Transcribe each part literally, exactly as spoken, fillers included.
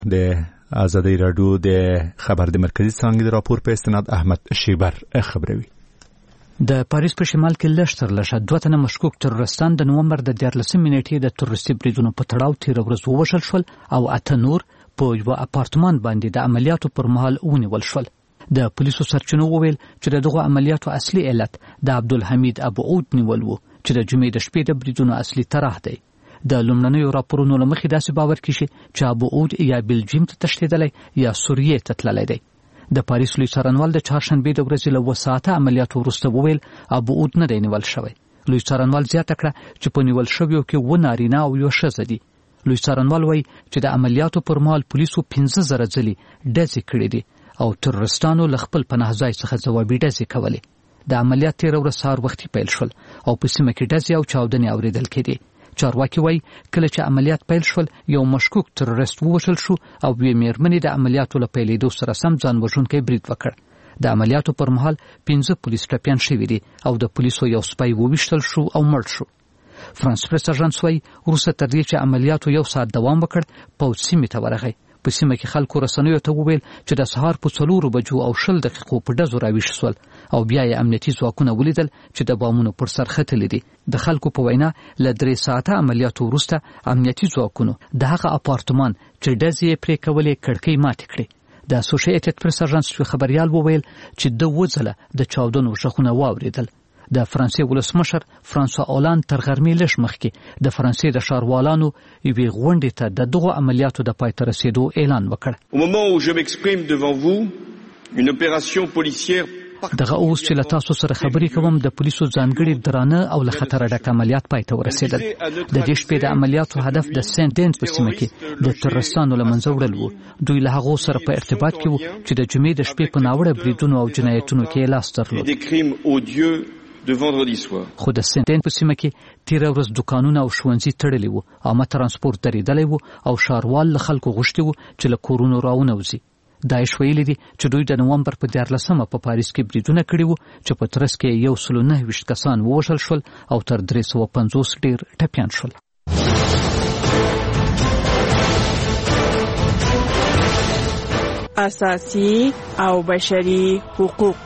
د ازادي راډیو د خبر د مرکزی څانګې د راپور په استناد احمد شیبر خبروي. د پاریس په شمال کې لشتر لشه دوه تنه مشکوک تروریستان د نومبر د دیارلسمې نیټې د تروریستي بریدونو په تړاو تیر ورځ ووژل شول او اته نور په یو اپارتمان باندې د عملیاتو پر مهال ونیول شول. د پولیسو سرچینو وویل چې دغه عملیاتو اصلي علت د عبدالحمید ابو عود نیول و چې د جمعې د شپې د بریدونو اصلي طرح دی. د لومړنیو راپورونو له مخې داسې باور کیږي چې ابو عود یا بلجیم ته تښتېدلی یا سوریې ته تللی دی. د پاریس لوی څارنوال د چهارشنبې د ورځې له اوه ساعته عملیاتو وروسته وویل ابو عود نه دی نیول شوی. لوی څارنوال زیاته کړه چې په نیول شویو کې اووه نارینه او یوه ښځه دي. لوی څارنوال وایي چې د عملیاتو پر مهال پولیسو پنځه زره ځلې ډزې کړې دي او تروریستانو له خپل پناه ځای څخه ځوابي ډزې کولې. د عملیات تېره ورځ سهار وختي پیل شول او په سیمه کې ډزې او چاودنې اورېدل کېدې. چارواکي وایي کله چې عملیات پیل شول یو مشکوک تروریست ووژل شو او یوې مېرمنې د عملیاتو له پیلېدو سره سم ځان وژونکی برید وکړ. د عملیاتو پر مهال پنځه پولیس ټپیان شوي دي او د پولیسو یو سپی وویشتل شو او مړ شو. فرانس پریس اژانس وایي وروسته تر دې چې عملیاتو یو ساعت دوام وکړ پوځ سیمې ته ورغی. په سیمه کې خلکو رسنیو ته وویل چې د سهار په څلورو بجو او شل دقیقو په ډزو راویښ شول او بیا یې امنیتي ځواکونه ولیدل چې د بامونو پر سر ختلي دي. د خلکو په وینا له درې ساعته عملیاتو وروسته امنیتي ځواکونو د هغه اپارتمان چې ډزې یې پرې کولې کړکۍ ماتې کړې. د اسوسییټډ پریس اژانس خبریال وویل چې د اووه ځله د چاودنو غږونه واورېدل. د فرانسې ولسمشر فرانسوا اولاند تر غرمې لږ مخکې د فرانسې د ښاروالانو یوې غونډې ته د دغو عملیاتو د پای ته رسېدو اعلان وکړ. دغه اوس چې له تاسو سره خبرې کوم د پولیسو ځانګړي درانه او له خطره ډک عملیات پای ته ورسېدل. د دې شپې د عملیاتو هدف د سنت دینز په سیمه کې د تروریستانو له منځه وړل و. دوی له هغو سره په ارتباط کې وو چې د جمعې د شپې په ناوړه بریدونو او جنایتونو کې لاس درلود. de vendredi soir. خو د سنتین په سیمه کې تیر ورځ دکانونه او ښوونځي تړلي وو، عامه ترانسپورت درېدلی وو او ښاروال له خلکو غوښتي وو چې له کورونو راونوځي. داعش ویلي دي چې دوی د نومبر په دیارلسمه په پاریس کې بریدونه کړي وو چې په ترڅ کې یو سل نهه ویشت کسان ووژل شول او تر درې سوه پنځوس ډېر ټپیان شول. اساسي او بشري حقوق.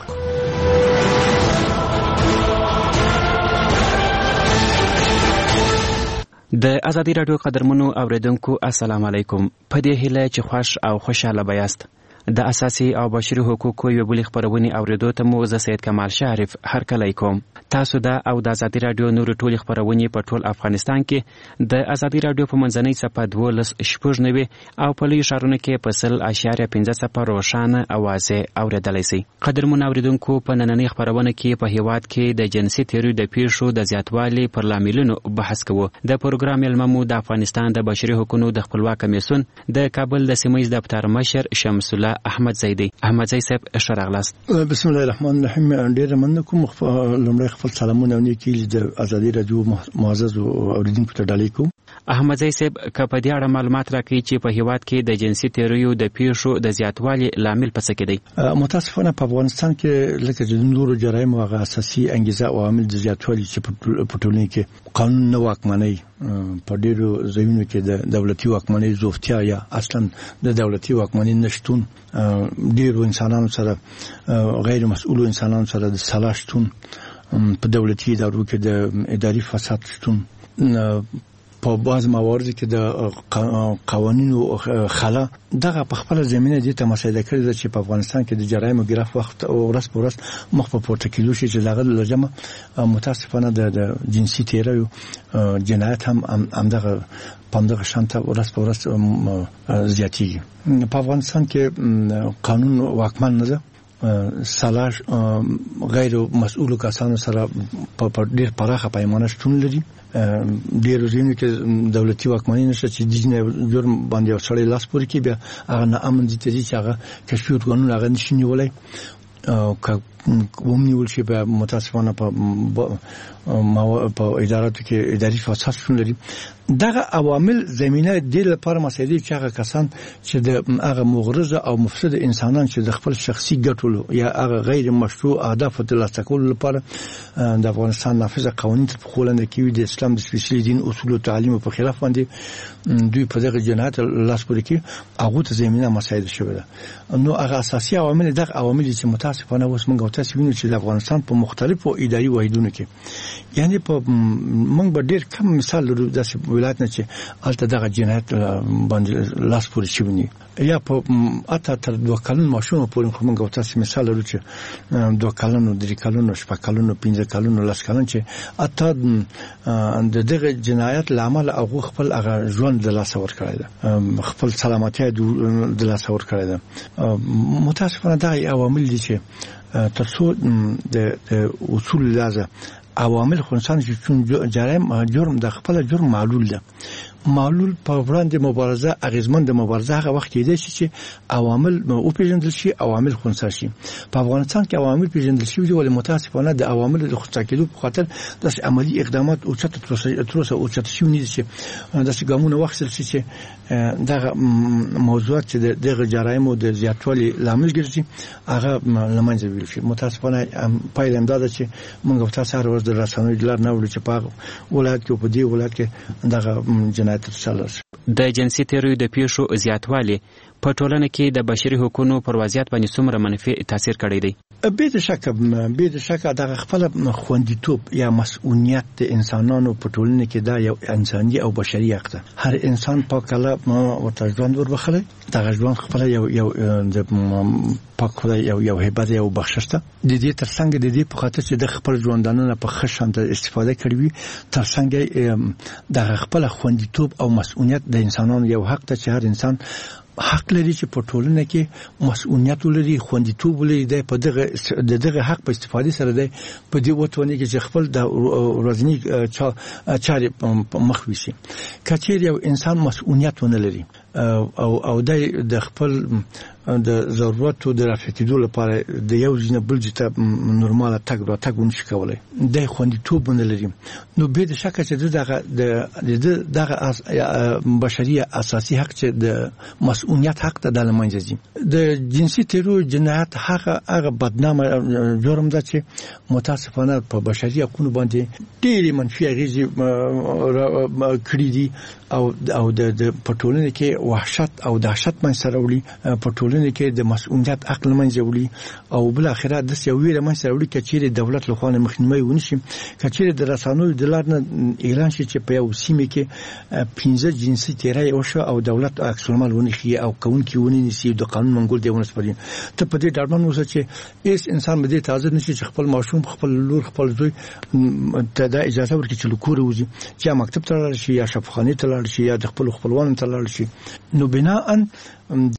د ازادي راډیو قدرمنو اوریدونکو السلام علیکم. په دې هیله چې خوش او خوشاله بیاست. د اساسي او بشري حقوقو یو بل خبرونه اوریدو ته مو زه سید کمال شریف هرکلی کوم. تاسو دا او د ازادي راډیو نور ټول خبرونه په ټول افغانستان کې د ازادي راډیو په منځنۍ صفحه دولس شپږ نوي او په لوی ښارونو کې په سل اشاریه پنځه صفر روښانه اوازه اوریدلای شئ. قدرمن اوریدونکو په نننۍ خبرونه کې په هیواد کې د جنسي تیریو د پیښو د زیاتوالي پر لاملونو بحث کوو. د پروګرام علممو د افغانستان د بشري حقوقو د خپلواک کمیسیون د کابل د سیمه ییز دفتر مشر شمس الله احمد زیدی. احمد زیدی صاحب اشراغلاست. بسم الله الرحمن الرحیم. ډیر مننه کوم. لمړی خپل سلامونه ونیکي د ازادي راډیو معزز اوریدونکو ته ډالۍ کوم. احمد زیدی صاحب کپه دې اړه معلومات راکړي چې په هیواد کې د جنسي تیریو د پیښو د زیاتوالي لامل پس کې دی. متاسفانه په افغانستان کې لکه د نورو جرایمو هغه اساسي انګیزه او عامل د زیاتوالي چې په ټولنه کې قانون نه واکمنۍ په ډیرو ځایونو کې د دولتي واکمنۍ زوفتیا یا اصلا د دولتي واکمنۍ نشټون، ډیرو انسانانو سره غیر مسؤلو انسانانو سره د سلاشتون، په دولتي ادارو کې د اداري فساد شتون، په بعض موارد کې د قوانینو خلا دغه په خپل زمينه دي ته مساعده کړی ده چې په افغانستان کې د جرایم ګراف وخت او ورځ په ورځ مخ په پورته کېدو شي چې دغه لجمه متاسفانه د جنسي تیریو جنایت هم همدغه پندغه شانته ورځ په ورځ زیاتېږي. په افغانستان کې قانون واکمن نه ده. سلاش غیر مسؤل کسانو سره په ډېر پراخه پیمانه شتون لري. ډېر ځینې کې دولتي واکمنۍ نشته چې د جنایت جرم باندې یو سړی لاس پورې کړي، بیا هغه ناامن دي چې هغه کشفي ارګانونه هغه نشي نیولی. که ومنیول شي بیا متاسفانه په په اداراتو کې اداري فساد شون لري. دغه عوامل زمينه د لپاره مسایدي چې هغه کسان چې د هغه مغرضه او مفسد انسانان چې د خپل شخصي ګټو یا هغه غیر مشروع اهداف ترلاسه کولو لپاره د افغانستان نافذه قوانين په خولنده کې د اسلام د سپیشلي دین اصول او تعلیم په خلاف باندې دوی په دغه جنایت لاس پورې کې هغه ته زمينه مسایده شوه ده. نو هغه اساسي عوامل دغه عوامل چې متاسفانه اوس موږ او تاسو وینو چې د افغانستان په مختلفو اداري واحدونو کې یعنی په موږ به ډېر کم مثال لرو د ولایت نه چې الته دغه جنایت باندې لاس پورې شوی یا په اته تر دوه کلن ماشوم پورې خو موږ او تاسو مثال لرو چې دوه کلن درې کلن شپږ کلن پنځه کلن لاس کلن چې اته د دغه جنایت لامل هغه خپل هغه ژوند د لاس ور کړی ده، خپل سلامتی د لاس ور کړی ده. متاسفانه دغه عوامل دي چې ترڅو د اصول لازم عوامل خنسان چې جرم جرم د خپل جرم معلول ده، معلول په وړاندې مبارزه اغیزمن د مبارزه هغه وخت دی چې عوامل او پیژندل شي، عوامل خنثی شي. په افغانستان کې عوامل پیژندل شي ولې متاسفانه د عوامل د خنثی کېدو په خاطر د عملی اقدامات او چت تروسه او چت شي نه چې د ګامونه وخت چې دغه موضوعات چې دغه جرایم او د زیاتوالي لامل ګرځي هغه لمنځه ویل شي. متاسفانه پایله امداد چې موږ تاسو هر ورځ د رسنوي دلار نه ولې چې په ولایت کې په دې ولایت کې دغه جنایت ترسره شي. د جنسي تیروي د پیښو زیاتوالی په ټولنه کې د بشري حقوقو پر وضعیت باندې څومره منفي تاثیر کړی دی؟ به د شک به د شک دغه خپل خوندیتوب یا مسؤلیت د انسانانو په ټولنه کې دا یو انساني او بشري حق ده. هر انسان په کله ورته ژوند وربخله، دغه ژوند خپل یو یو د پاک خدای یو یو هبه یو بخښش ده. د دې ترڅنګ د دې په خاطر چې د خپل ژوندانه په خښنده استفاده کړوي ترڅنګ د خپل خوندیتوب او مسؤلیت د انسانانو یو حق ده چې هر انسان حق لري چې په ټولنه کې مسؤلیت ولري، خوندیتوب ولري. د په دغه د دغه حق په استفادې سره د په دې وټونه کې چې خپل د ورځنی چارې مخ وشي. کچیر یو انسان مسؤلیت ونه لري او او د خپل د ضرورت او د رافقېدو لپاره د یو ځینې بل ځای نورماله تګ را تګ ونشي کولای، د خوندیتوب نه لري. نو به د شک چې دغه د دغه بشري اساسي حق چې د مسؤلیت حق ته د لمنځي د جنسي تیرو جنایت هغه هغه بدنامه جرم ده چې متاسفانه په بشري حقوقو باندې ډېری منفي اغېزې کړې دي او او د پټولنې کې وحشت او دهشت من سره وړي، پټولنې کې د مسؤلیت عقل منځ وړي او بل اخره د سیویره من سره وړي کچېره دولت له خوانه مخنیوي ونشي. کچېره د رسانوي د لارنه اعلان شي چې په یو سیمه کې پنځه جنسي تیرای او شو او دولت عکس العمل ونخي او کون کې ونی نسی د قانون منګول دی ونسپري ته په دې ډاډمن اوسه چې هیڅ انسان به دې تازه نشي چې خپل ماشوم خپل لور خپل زوی ته د اجازه ورکړي چې لکور وځي چې مکتب ته لاړ شي یا شفاخانه ته لاړ شي یا د خپل خپلوان ته لاړ شي. نو بناء